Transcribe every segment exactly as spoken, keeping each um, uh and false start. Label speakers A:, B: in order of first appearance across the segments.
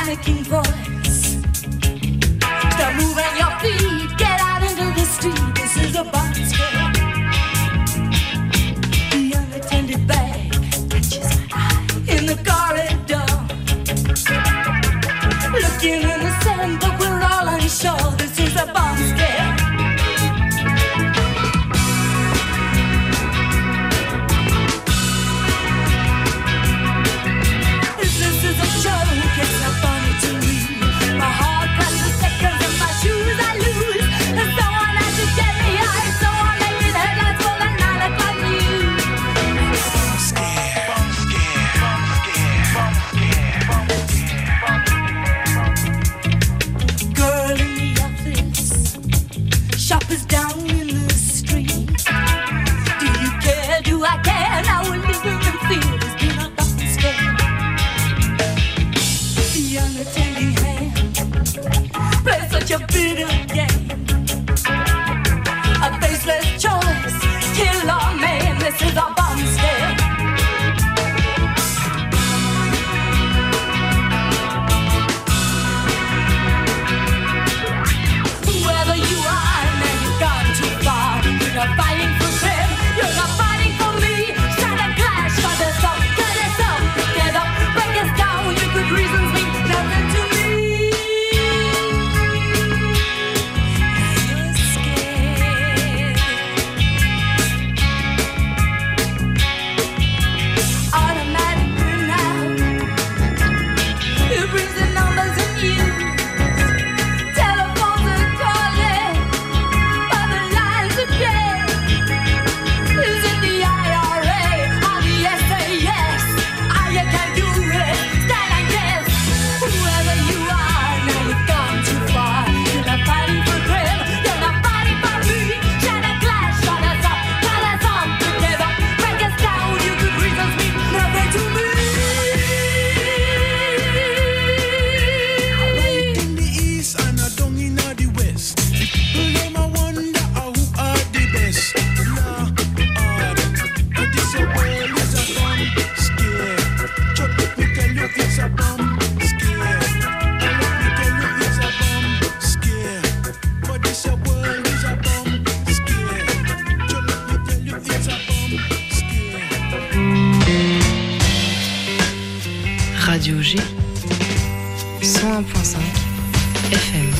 A: panicking voice. Start moving your feet, get out into the street. This is a bomb scare. The unattended bag catches my eye in the corridor. Looking in the sand, but we're all unsure. This is a bomb scare. It's not funny to me. My heart crashes seconds and my shoes I lose. And someone has to get me out. Someone make me the headlights for the nine o'clock news. Bum scare, bum scare, bum scare, bum scare, bum scare. Girl in the office, shoppers down in the street. Do you care? Do I care? Now we're living in fear. There's been a bum scare. Unattending hand play such a bitter game. A faceless choice, kill or maim. This is a bomb scare. Wherever you are, now you've gone too far. You're not fighting for them, you're not fighting for me. Shine a clash, shut us up, cut us up, get up, break us down. Your good reasons mean nothing to me. You're scared. Automatic burnout. It brings the numbers in use. Telephones are calling, other lines are dead. Is it the I R A or the S A S? Ah, you can't do it. Stand and guess. Whoever you are, now you've gone too far. You're not fighting for them, you're not fighting for me. Shine a glass, shut us up, cut us off together, break us down. Your good reasons mean nothing to me.
B: Right in the east and a down in the west. The people them a wonder how who are the best. Lord, but this a world is a bomb scare. Just let me tell you it's a bomb scare. And let me tell you it's a bomb scare. But this a world is a bomb scare. Just let me tell you it's a bomb scare.
C: Radio G, cent un virgule cinq F M.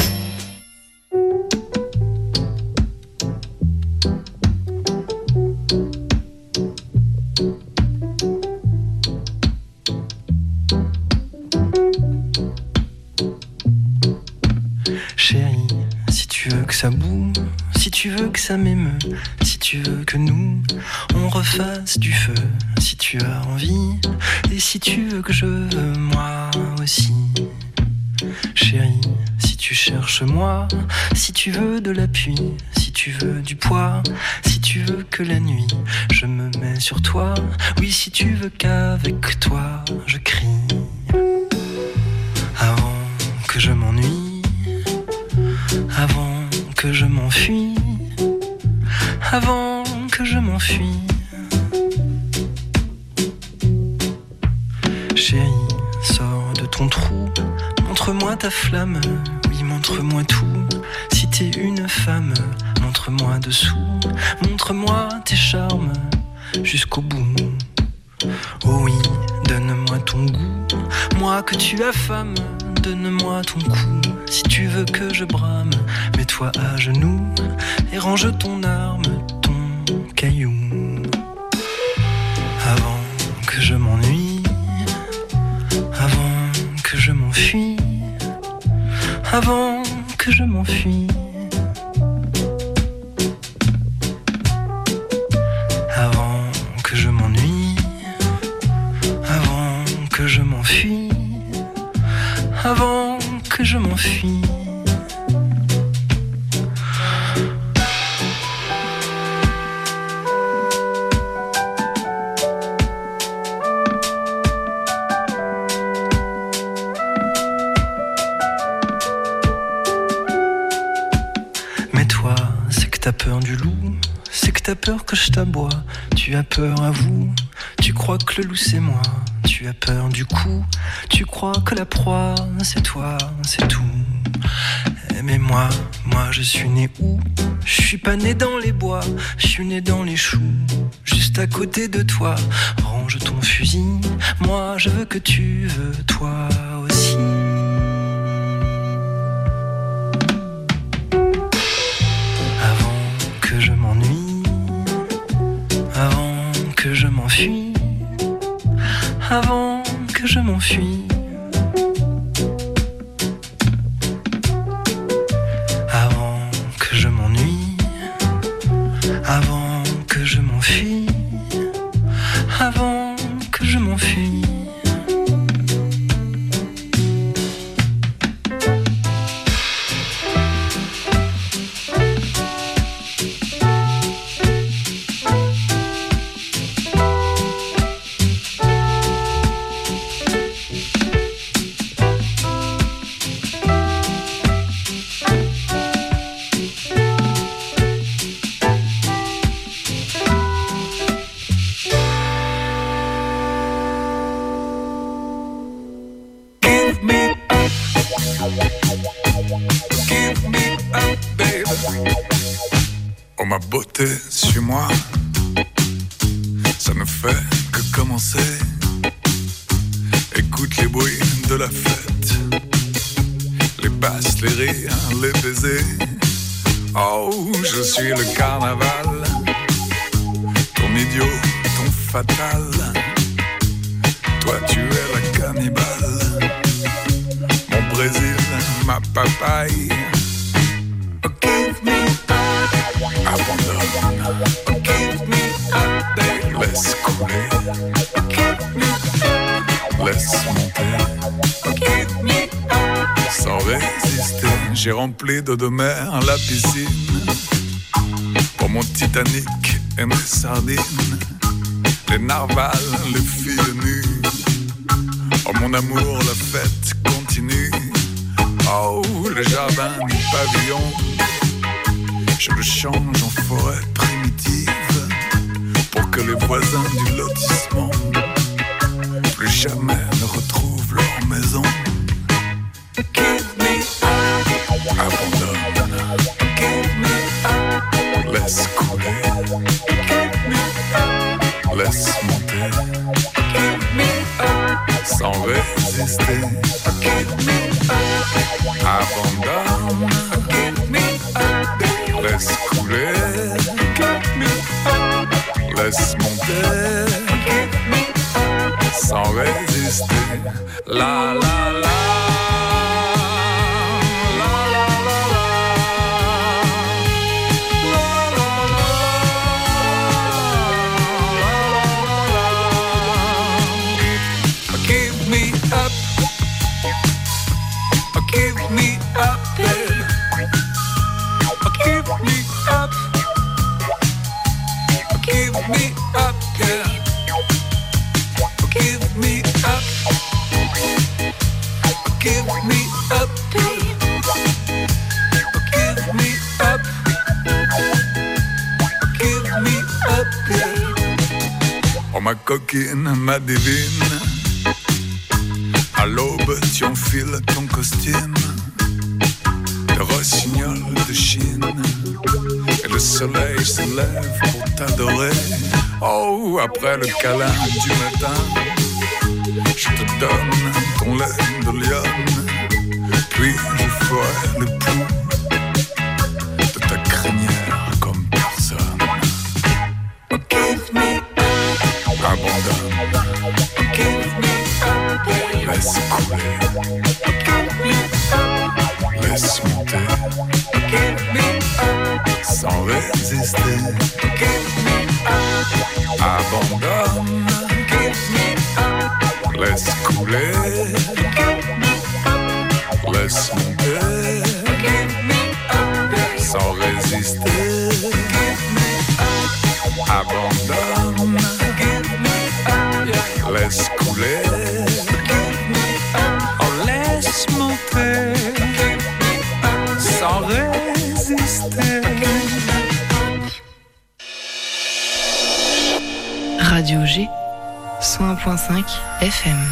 D: Chérie, si tu veux que ça boue, si tu veux que ça m'émeut, si tu veux que nous, on refasse du feu, si tu as envie, et si tu veux que je veux moi aussi. Chérie, si tu cherches moi, si tu veux de l'appui, si tu veux du poids, si tu veux que la nuit, je me mets sur toi, oui, si tu veux qu'avec toi, je crie. Avant que je m'ennuie, avant que je m'enfuis, avant que je m'enfuis. Chérie, sors de ton trou, montre-moi ta flamme, oui, montre-moi tout. Si t'es une femme, montre-moi dessous, montre-moi tes charmes jusqu'au bout. Oh oui, donne-moi ton goût, moi que tu affames, donne-moi ton cou. Si tu veux que je brame, mets-toi à genoux et range ton arme, ton caillou. Avant que je m'ennuie, avant que je m'enfuis, avant que je m'enfuis. Avant que je m'ennuie, avant que je m'enfuis, avant que je m'enfuis. Mais toi, c'est que t'as peur du loup, c'est que t'as peur que je t'aboie. Tu as peur à vous, tu crois que le loup c'est moi. Tu tu as peur du coup, tu crois que la proie c'est toi, c'est tout. Mais moi, moi je suis né où? Je suis pas né dans les bois, je suis né dans les choux, juste à côté de toi. Range ton fusil, moi je veux que tu veux toi aussi. Avant que je m'ennuie, avant que je m'enfuis, avant que je m'enfuis. Avant que je m'enfuis, avant que je m'enfuis.
E: Suis-moi, ça ne fait que commencer. Écoute les bruits de la fête, les basses, les rires, les baisers. Oh, je suis le carnaval, ton idiot, ton fatal. Toi tu es la cannibale, mon Brésil, ma papaye. Give me abandonne, give me up, baby. Laisse couler, give me up, laisse monter, give me up. Sans résister, j'ai rempli d'eau de mer la piscine pour mon Titanic et mes sardines, les narvals, les filles nues. Oh mon amour, la fête continue. Oh, le jardin du pavillon, je le change en forêt primitive pour que les voisins du lotissement plus jamais ne retrouvent leur maison. Give me up, abandonne, give me up, laisse couler, give me up, laisse monter, give me up, sans résister, give me up, abandonne, give me up. Laisse couler, laisse monter, sans résister. La la la, la la la la, give me up, give me up, babe. Give me up, give me up, girl. Give me up, give me up, babe. Give me up, give me up, babe. Oh ma coquine, ma divine, à l'aube tu enfiles ton costume de rossignol de Chine, et le soleil se lève pour t'adorer. Oh, après le câlin du matin, je te donne ton lait de lionne, puis je ferai le pouls de ta crinière comme personne. Give me up, abandonne, give me up, laisse couler, give me up, laisse monter, give me up, sans résister, give me up, abandonne, give me up, laisse couler, give me up, laisse monter, give me up, sans résister, give me up, abandonne, give me up, laisse couler, give me up, oh laisse monter, sans résister.
C: Radio G, cent un point cinq F M.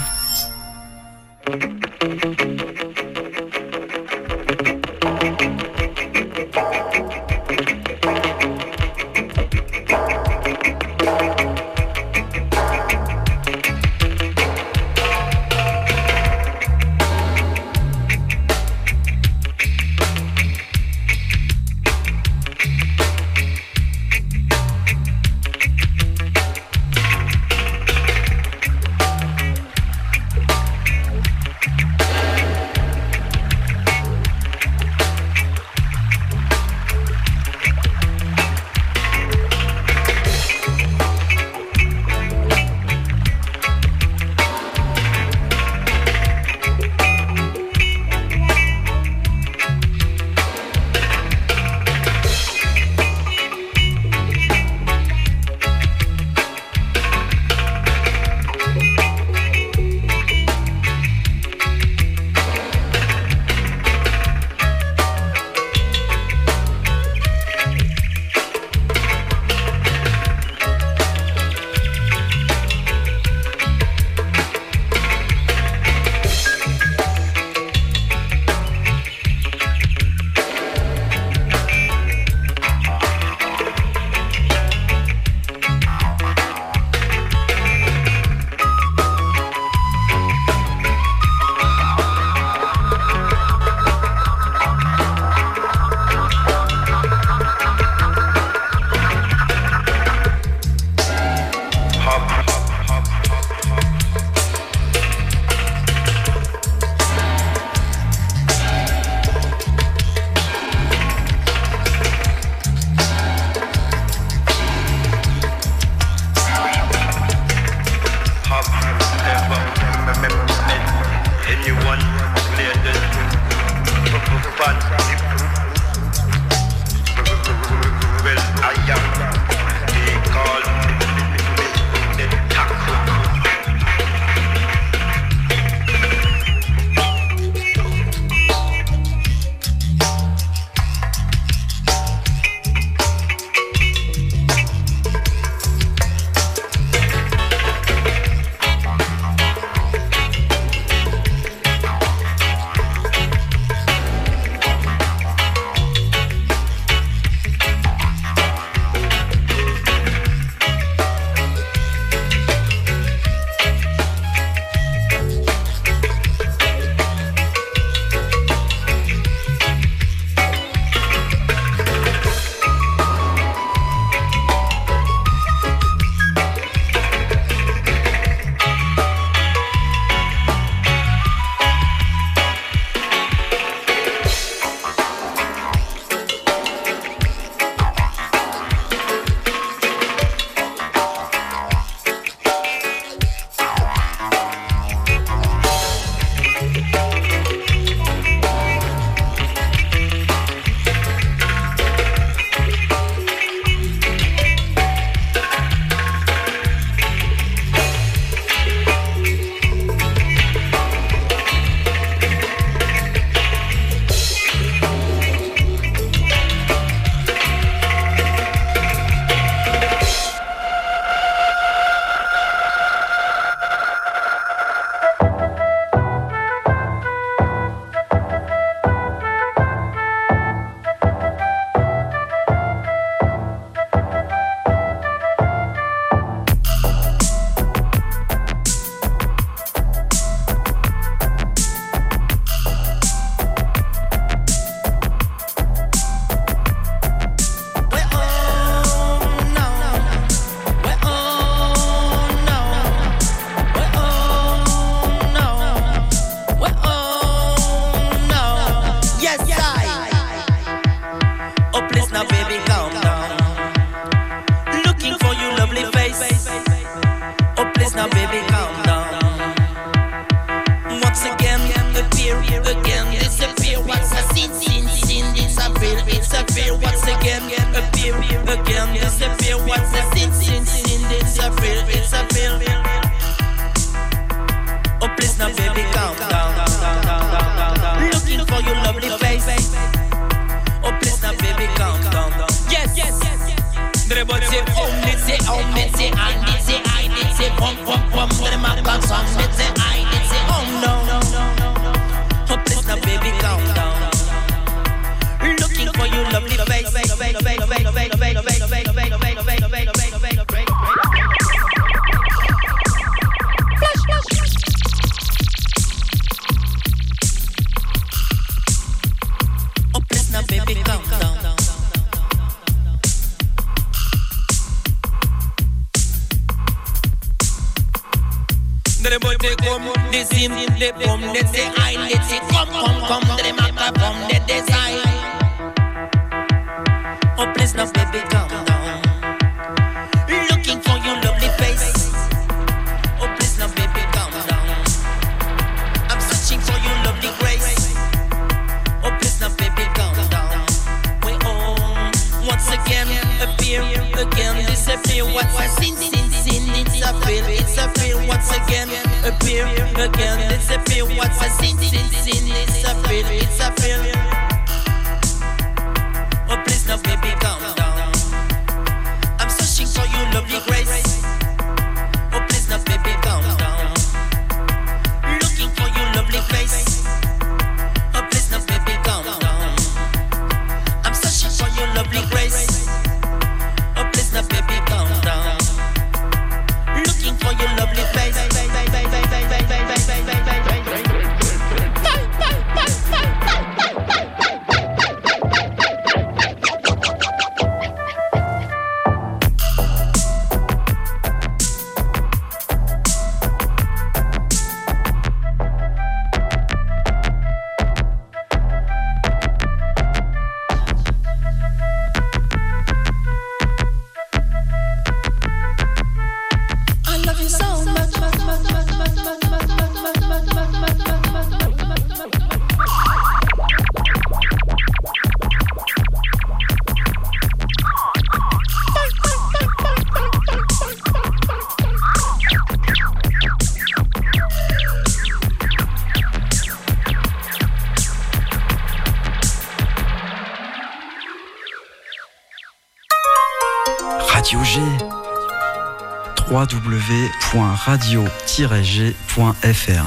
F: Everybody say, oh, let's say, oh, let's say, and let's say, I, let's say, pump, pump, pump. They boy they come, they sim, they come, they say I, they say come, come, come. They matter from the design. Oh please now baby calm down. Looking for your lovely face. Oh please now baby calm down. I'm searching for your lovely grace. Oh please now baby calm down. We all once again appear, again disappear. What's a sin, sin, sin? It's a feel, it's a feel. Once again appear, again disappear. What's a sin, sin, sin? It's a feel, it's a feel. Oh please now baby calm down. I'm searching for your lovely grace. Oh please now baby calm down. Looking for your lovely face. Oh please now baby calm down. I'm searching for your lovely grace. Oh please now baby calm down. Looking for your lovely face.
D: Radio G. w w w point radio tiret g point f r.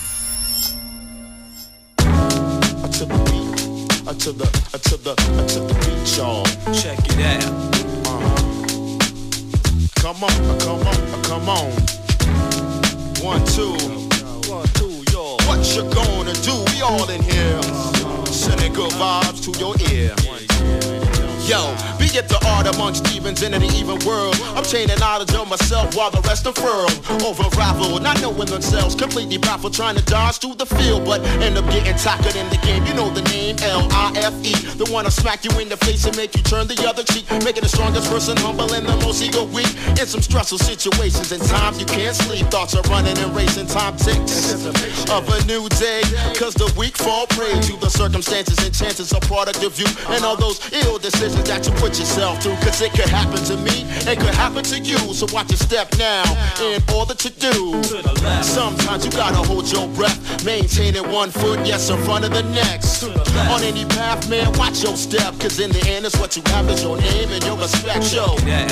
B: To the beat, to the, to the, to the beat, y'all.
F: Check it out.
B: Uh-huh. Come on, come on, come on. One, two, one, two, y'all. What you gonna do? We all in here. Sending good vibes to your ear. Yo, be it the art amongst demons in an even world. I'm chaining knowledge of myself while the rest unfurl. Over-raveled, not knowing themselves, completely baffled, trying to dodge through the field, but end up getting tackled in the game. You know the name, L I F E. The one to smack you in the face and make you turn the other cheek, making the strongest person humble and the most ego weak. In some stressful situations and times you can't sleep, thoughts are running and racing, time ticks of a new day, cause the weak fall prey to the circumstances and chances are product of you and all those ill decisions that you put yourself through, cause it could happen to me, it could happen to you, so watch your step now in all that you do. Sometimes you gotta hold your breath, maintaining one foot, yes, in front of the next. On any path, man, watch your step, cause in the end, it's what you have is your name and your respect, show.
F: Yeah.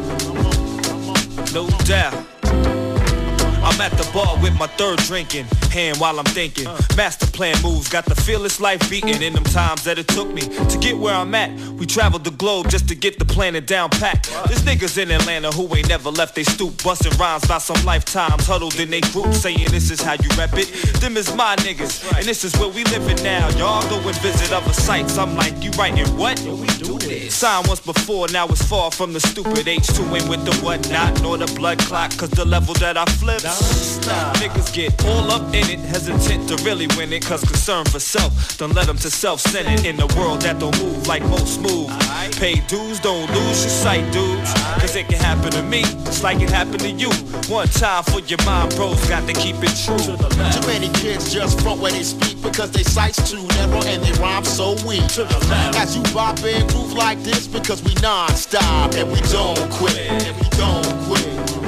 F: No doubt. I'm at the bar with my third drinking hand while I'm thinking. Master plan moves, got the fearless life beating. In them times that it took me to get where I'm at, we traveled the globe just to get the planet down pat. There's niggas in Atlanta who ain't never left they stoop, busting rhymes by some lifetimes, huddled in they group, saying this is how you rep it. Them is my niggas, and this is where we living now. Y'all go and visit other sites. I'm like, you writing what? We do this. Signed once before, now it's far from the stupid H two ain't with the whatnot, nor the blood clock, cause the level that I flip. Stop. Niggas get all up in it, hesitant to really win it, cause concern for self don't let them to self-centered in a world that don't move like most move. Pay dues, don't lose your sight, dudes, cause it can happen to me just like it happened to you. One time for your mind, bros, got to keep it true.
B: Too many kids just front where they speak because they sight's too narrow and they rhyme so weak. As you bop and groove like this, because we non-stop and we don't quit, and we don't quit.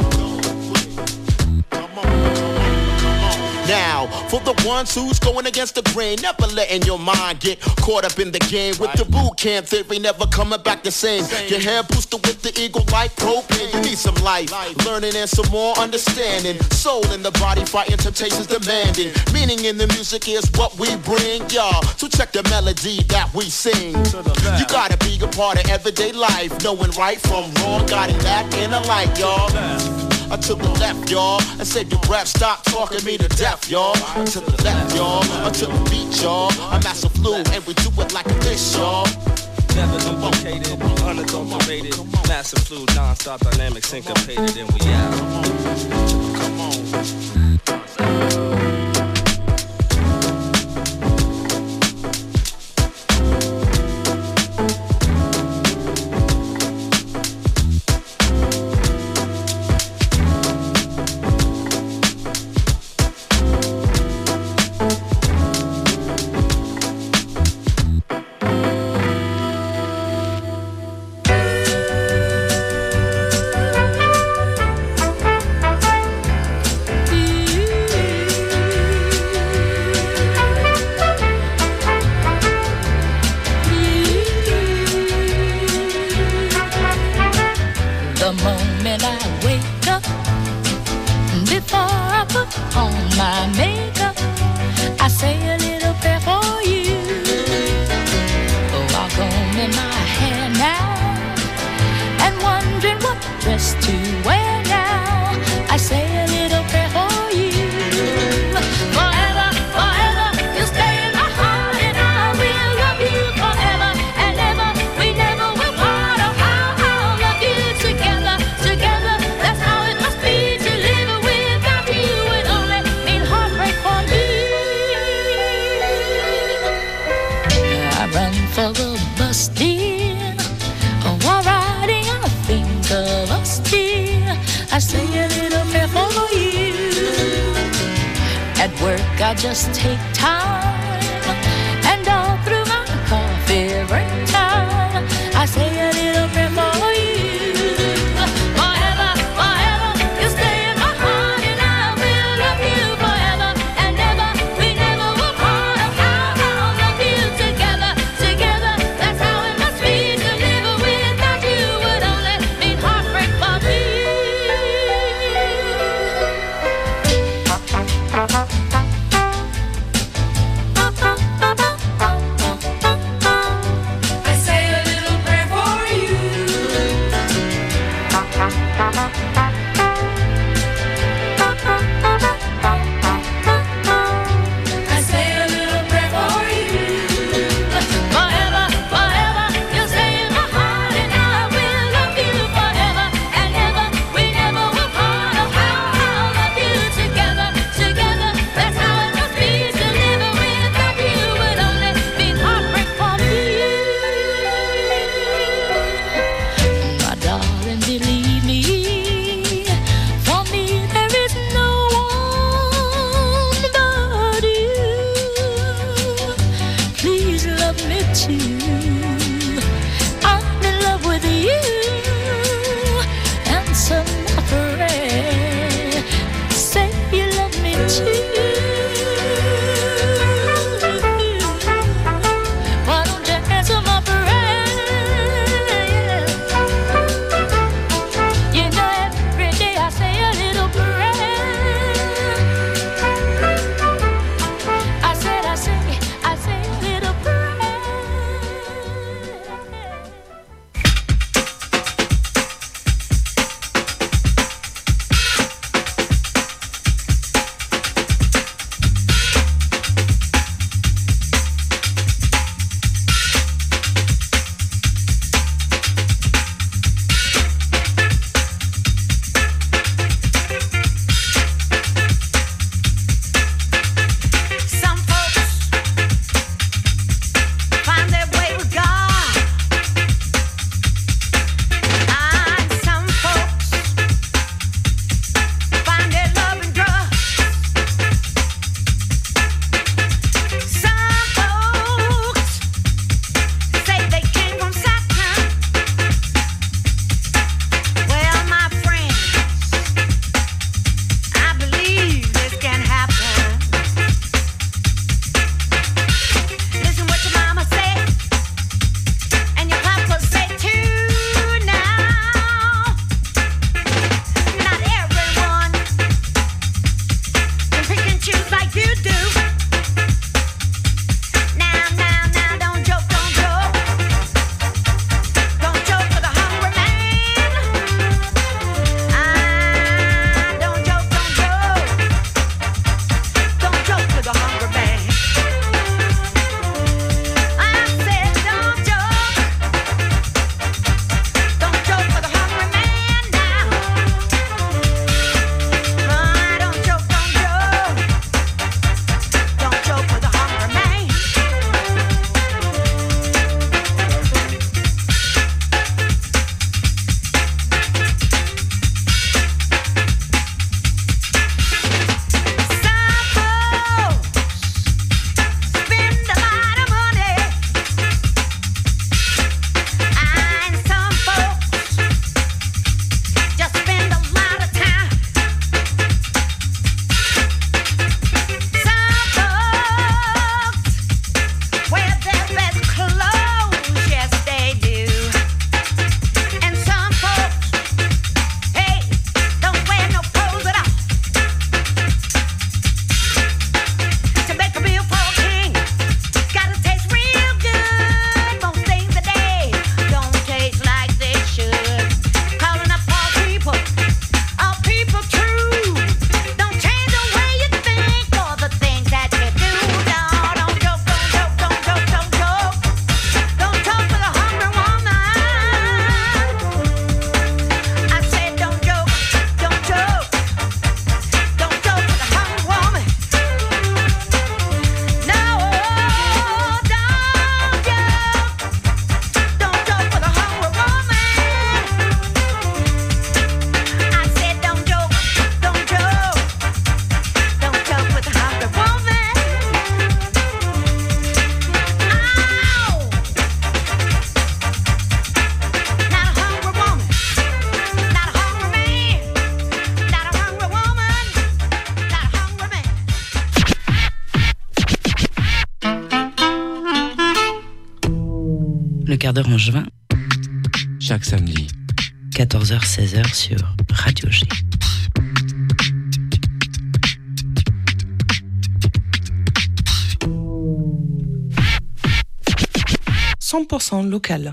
B: Now, for the ones who's going against the grain, never letting your mind get caught up in the game with the boot camp theory, never coming back the same. Your hair boosted with the eagle like propane. You need some life, learning and some more understanding. Soul in the body, fighting temptations demanding. Meaning in the music is what we bring, y'all. So check the melody that we sing. You gotta be a part of everyday life, knowing right from wrong, guiding that inner light, y'all. Uh, to the left, y'all, and save your breath, stop talking me to death, y'all. Uh, to the left, y'all, uh, to the beat, y'all. I'm Master Flu, and we do it like this, y'all.
G: Never duplicated, unadulterated, massive flu, non-stop dynamic syncopated, and we out.
B: Come on, come on.
A: I say a little prayer for you. At work I just take time, and all through my coffee break time, I say a little prayer for you. Forever, forever, you stay in my heart, and I will love you forever and ever. We never will part. I'll, I'll love you together, together. That's how it must be to live without you. Would only mean heartbreak for me.
H: quart d'heure en juin.
I: Chaque samedi.
H: quatorze heures seize heures sur Radio G.
J: cent pour cent local.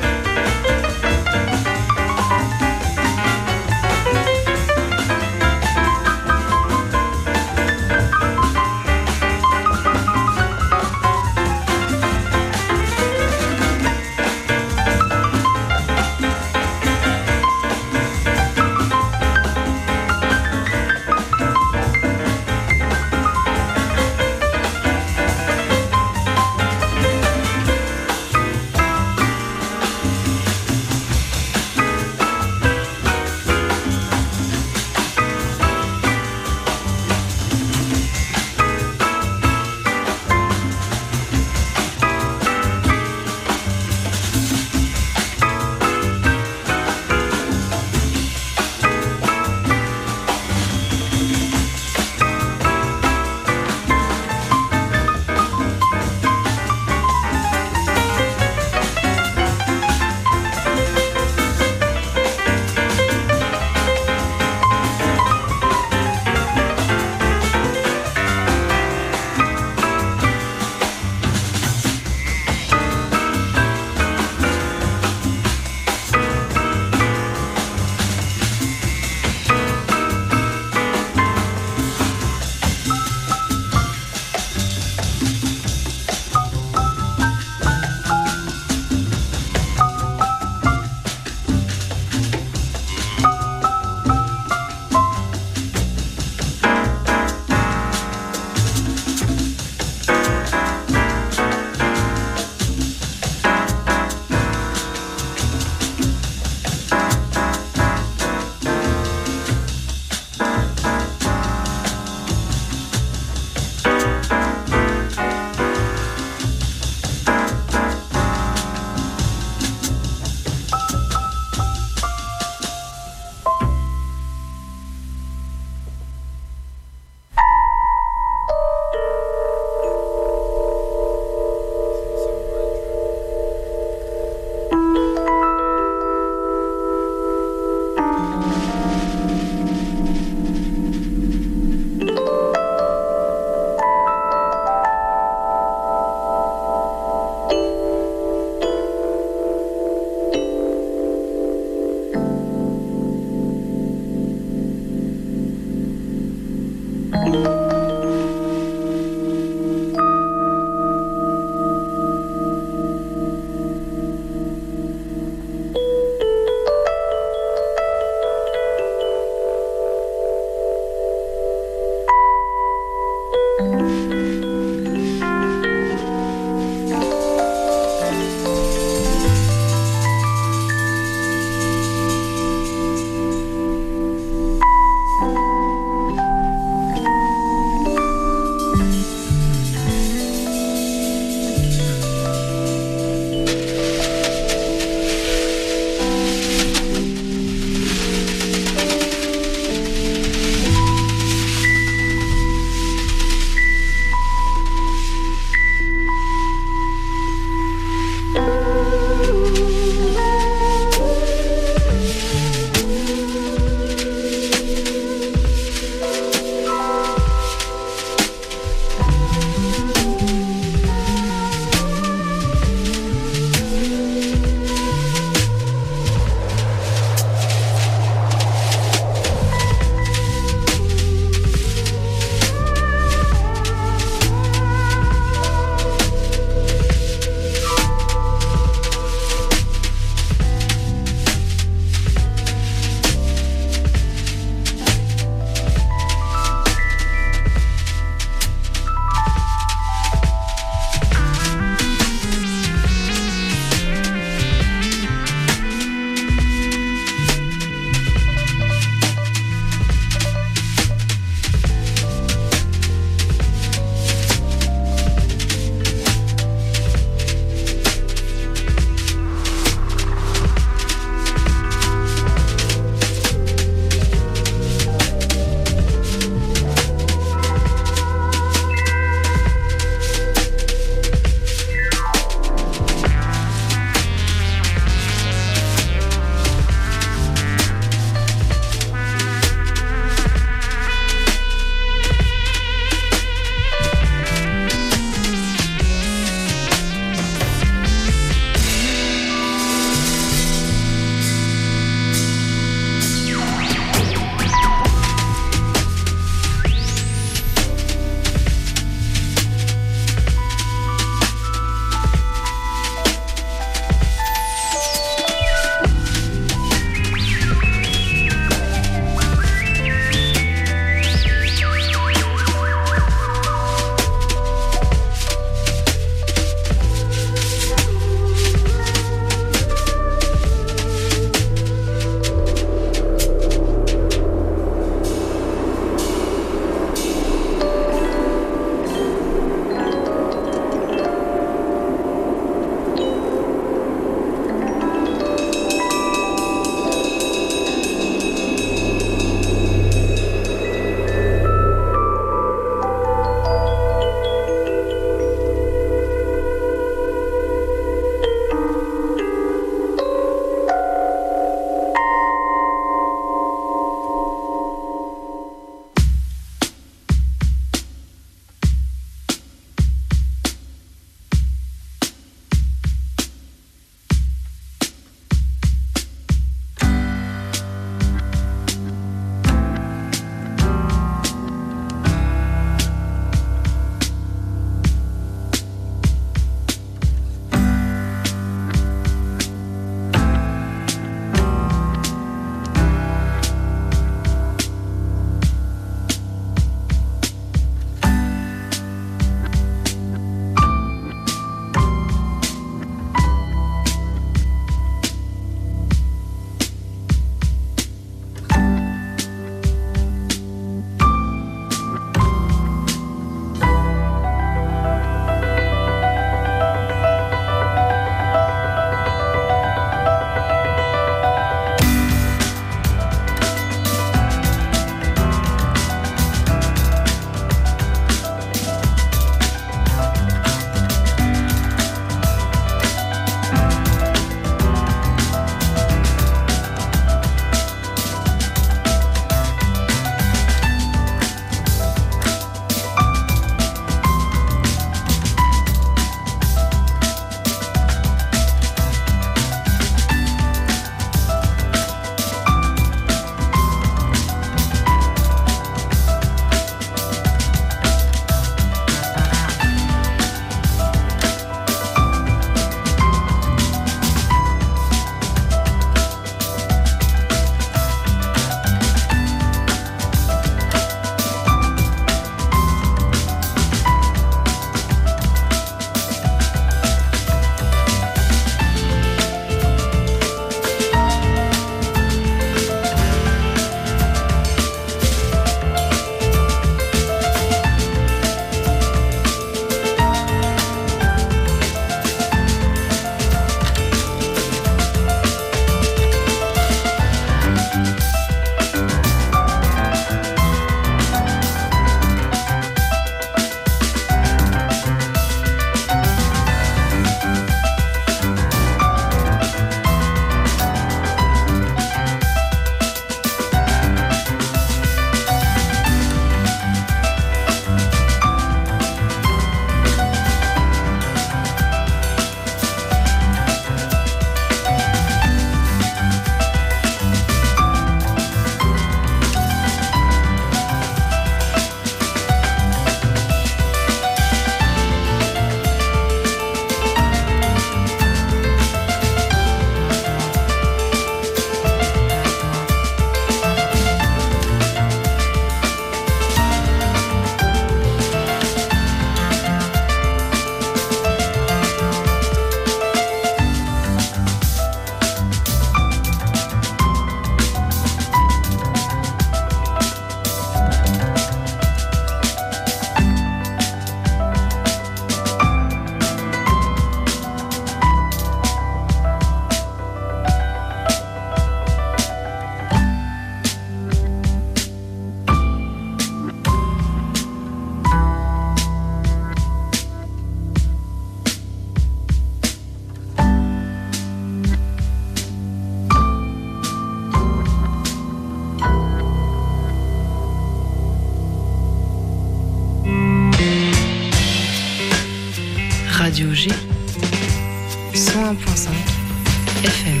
C: Radio G, cent un virgule cinq F M.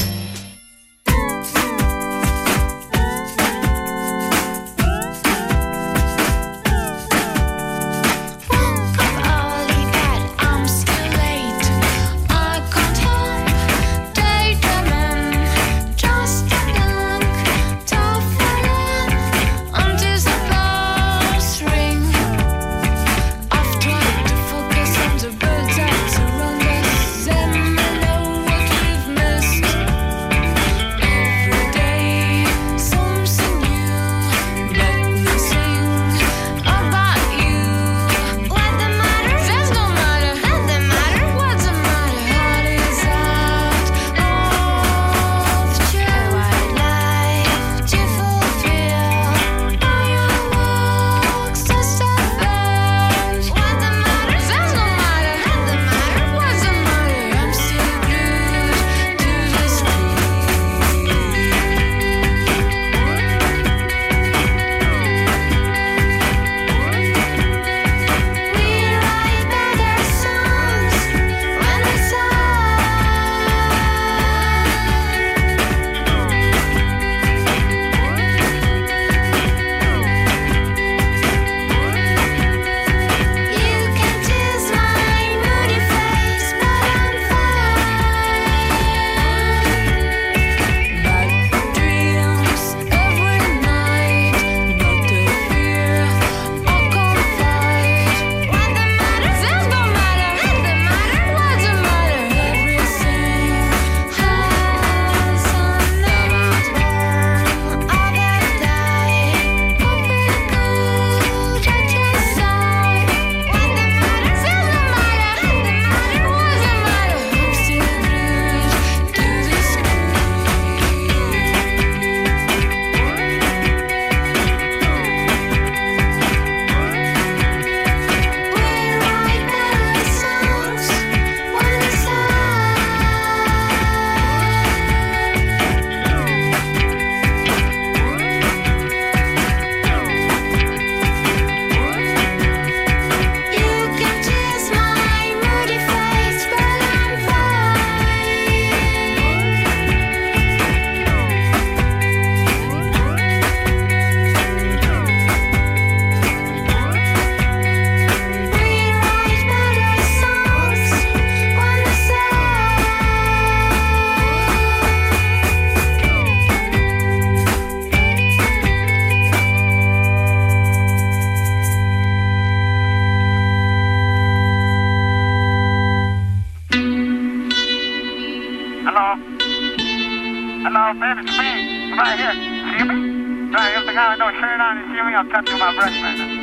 K: Hello, baby, it's me. I'm right here. See me? Right, here's the guy with no shirt on. You see me? I'm cutting my breast right now.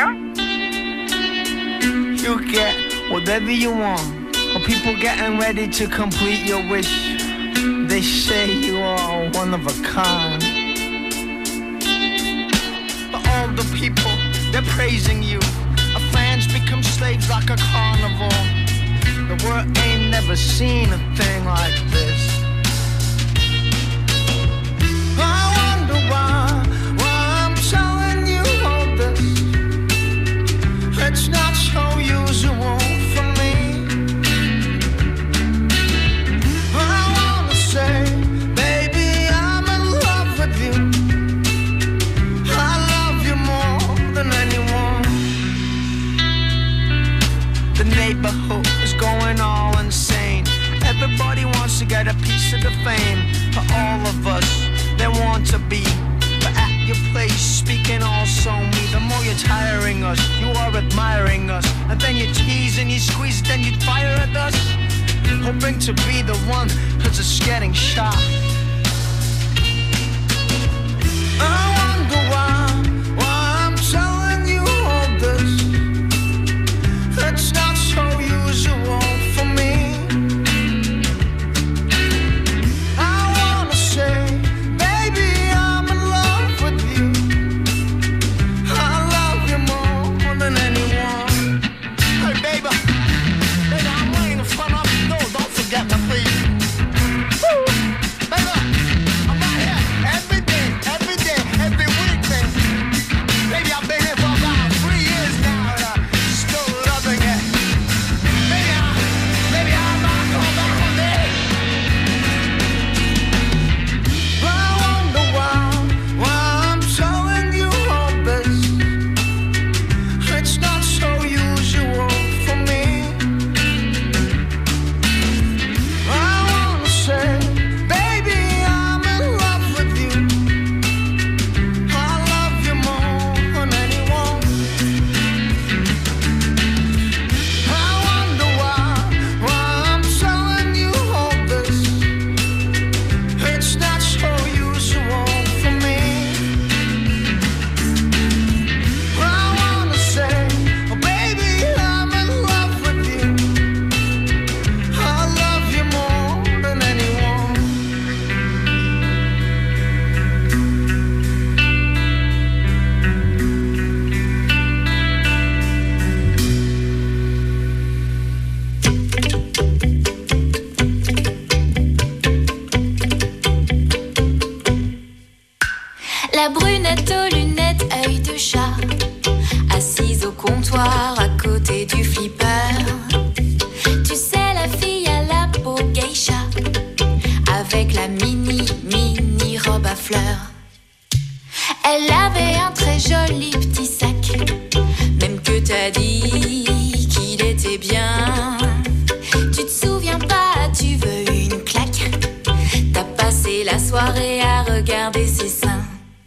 K: You see me?
L: You get whatever you want. Or people getting ready to complete your wish. They say you are one of a kind. But all the people, they're praising you. Our fans become slaves like a carnival. The world ain't never seen a thing like this. I wonder why, why I'm telling you all this. It's not so usual for me. I wanna say, baby, I'm in love with you. I love you more than anyone. The neighborhood is going all insane. Everybody wants to get a piece of the fame. For all of us, they want to be. But at your place, speaking also me. The more you're tiring us, you are admiring us. And then you tease and you squeeze, then you fire at us. Hoping to be the one who's just getting shot. I wonder why, why I'm telling you all this. It's not so usual for me. Baby,
A: avec la mini, mini robe à fleurs. Elle avait un très joli petit sac, même que t'as dit qu'il était bien. Tu te souviens pas, tu veux une claque? T'as passé la soirée à regarder ses seins.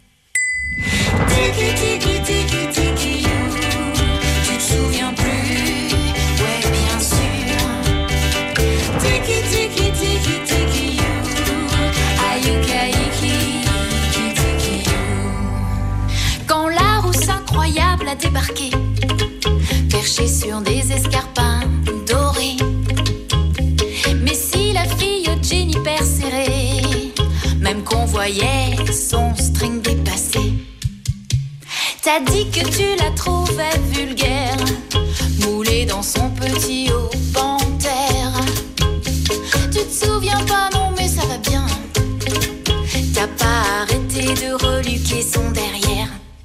A: Tiki tiki tiki tiki you. Tu te souviens plus? Ouais, bien sûr. Tiki tiki tiki tiki you. Ayukaiki tiki you. Quand la rousse incroyable a débarqué, perchée sur des escarpins dorés. Mais si la fille au jean hyper serré, même qu'on voyait son string dépassé. T'as dit que tu la trouvais vulgaire, moulée dans son petit haut panthère. Tu te souviens pas, non mais ça va bien. T'as pas arrêté de reluquer son derrière.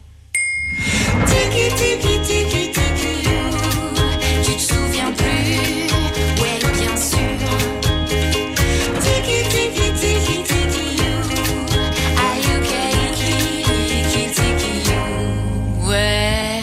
A: Tiki tiki tiki tiki you. Tu te souviens plus? Ouais, bien sûr. Tiki tiki tiki tiki you. Ayukaiki tiki you. Ouais.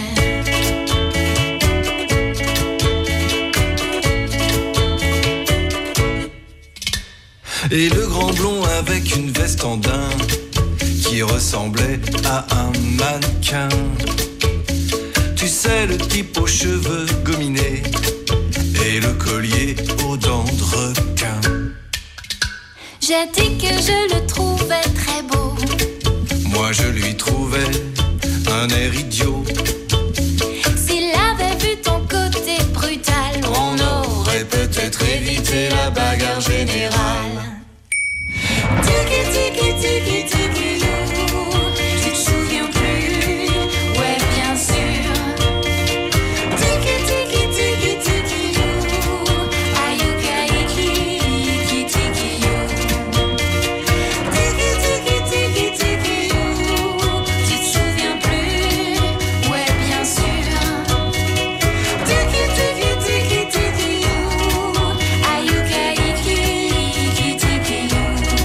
D: Et le grand blond avec une veste en daim qui ressemblait à un mannequin. Tu sais, le type aux cheveux gominés et le collier aux dents de requin.
A: J'ai dit que je le trouvais très beau.
D: Moi je lui trouvais un air idiot.
A: S'il avait vu ton côté brutal, on aurait peut-être évité la bagarre générale. Tiki tiki tiki tiki you. Tu te souviens plus? Ouais, bien sûr. Tiki tiki tiki tiki you. Ayukaiki tiki you. Tiki tiki tiki tiki you. Tu te souviens plus? Ouais, bien sûr. Tiki tiki tiki tiki you. Ayukaiki tiki you.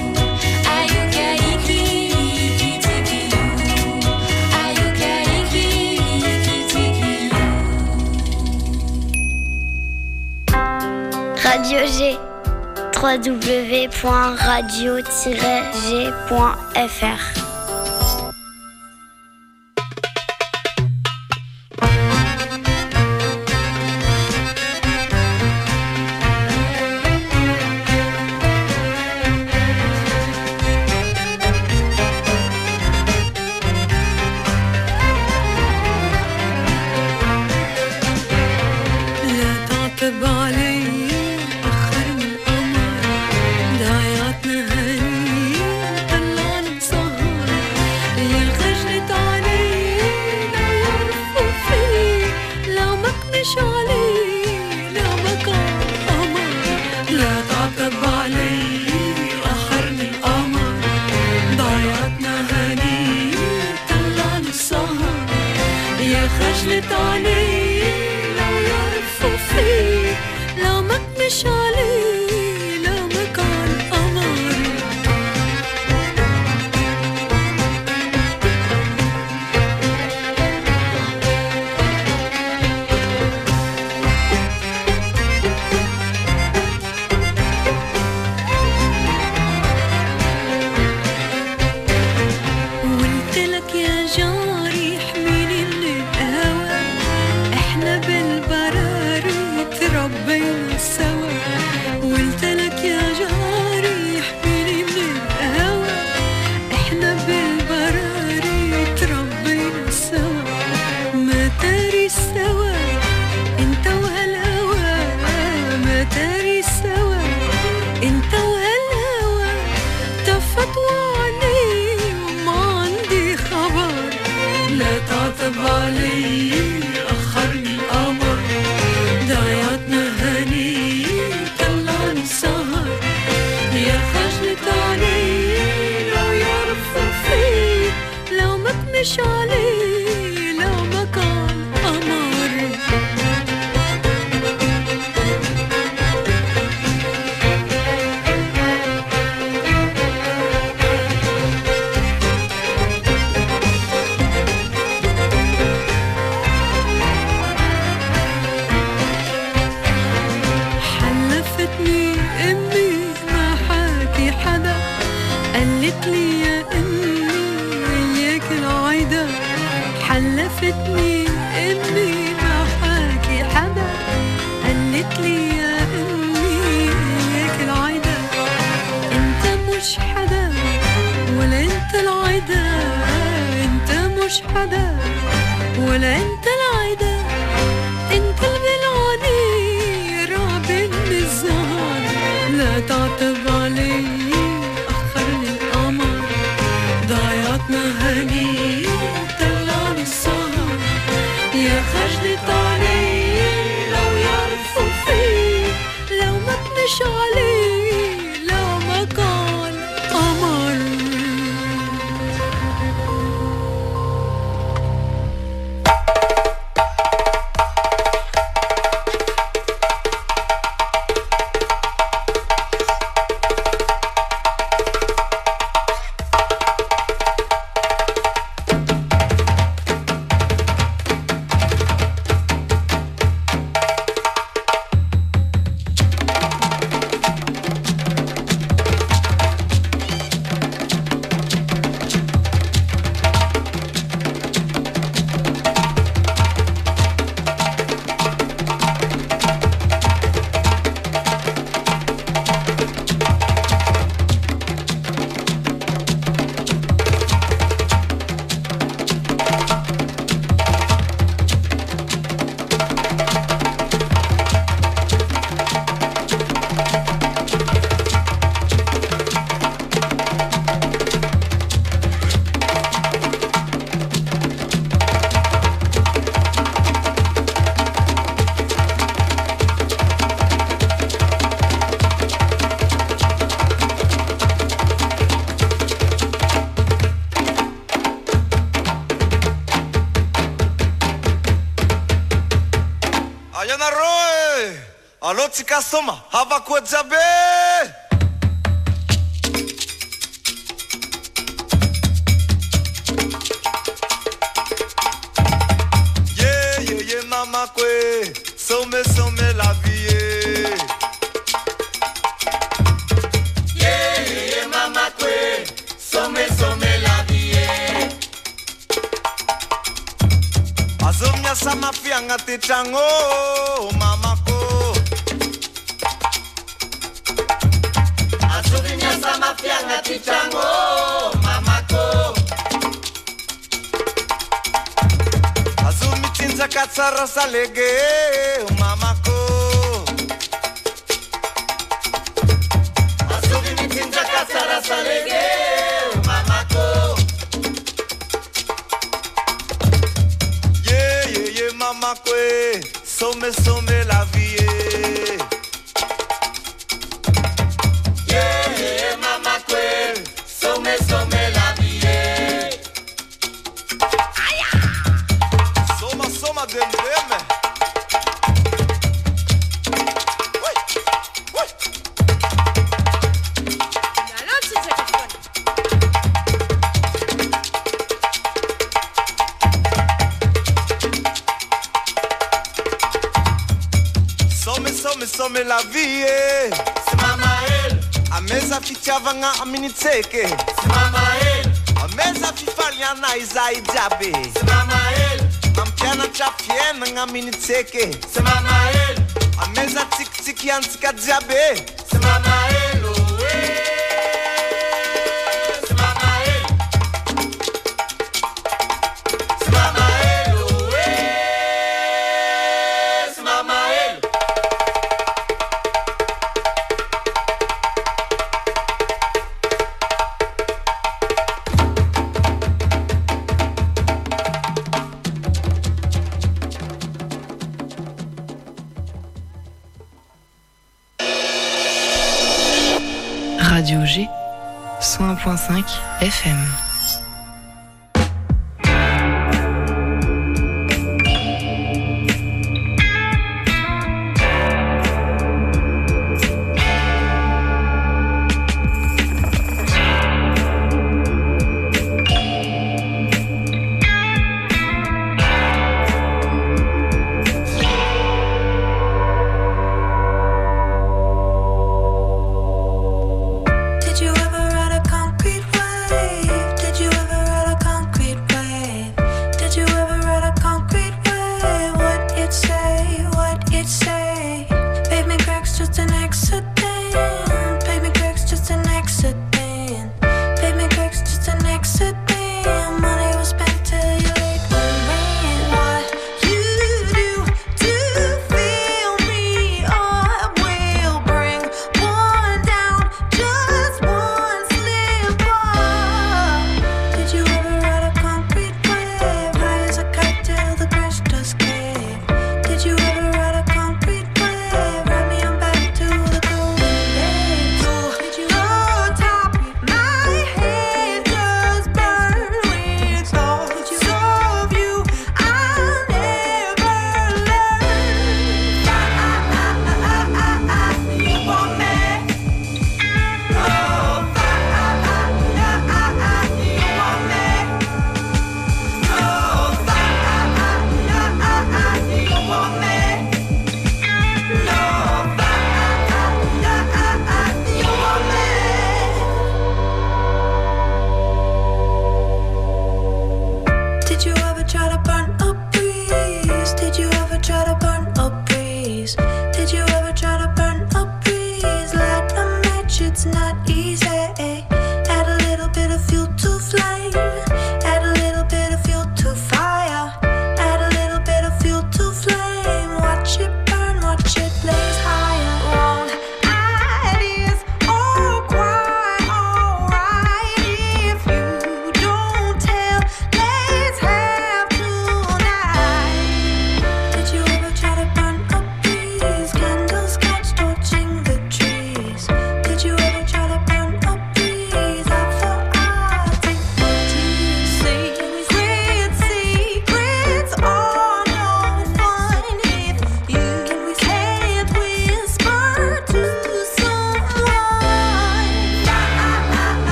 M: Radio G, w w w point radio tiret g point f r.
N: قالت لي يا امي اياك العايدة حلفتني امي ما حاكي حدا قالت لي يا امي اياك العايدة انت مش حدا ولا انت العايدة انت مش حدا ولا انت العايدة انت البلعاني رابن الزهر لا تعتب علي اخرني القمر ضيعتنا هني وطلعني السهر يا خجلت علي لو يعرفوا فيه لو ما تمش علي لو ما كان قمر
O: Soma, hava kwa jabe. Yeah, yeah, yeah, mama kwe, some, some la vie. Yeah, yeah, yeah, mama kwe, some, some la vie. Azomya sama fianga te chango, mama ko. Sama fianga tichango mamako Azumi tinza katsara salege mamako Azumi tinza katsara salege mamako Yeah yeah yeah mamako some some la vie Some la vie. Soma soma dem dem. Wait, wait.
P: La langue c'est ça.
O: Some some some la vie. C'est mama elle. Ameza fityavagna aminitseke Mama el Ameza fifaliana izay jiaby Mama el Mampianatra fiainagna aminitseke Mama el Ameza tsikitsiky antsika jiaby Mama el oh eh Mama el Mama el oh eh Mama el
C: Radio G, cent un point cinq F M.
A: Did you ever ride a concrete wall? lot easier.